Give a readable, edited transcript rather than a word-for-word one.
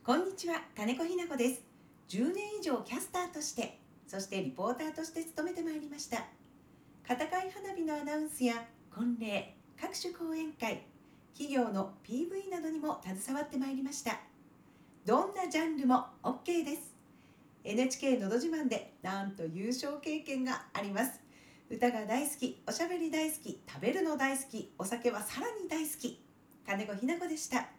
こんにちは、金子ひな子です。10年以上キャスターとして、そしてリポーターとして務めてまいりました。片貝花火のアナウンスや婚礼、各種講演会、企業の PV などにも携わってまいりました。どんなジャンルも OK です。NHK のど自慢でなんと優勝経験があります。歌が大好き、おしゃべり大好き、食べるの大好き、お酒はさらに大好き。金子ひな子でした。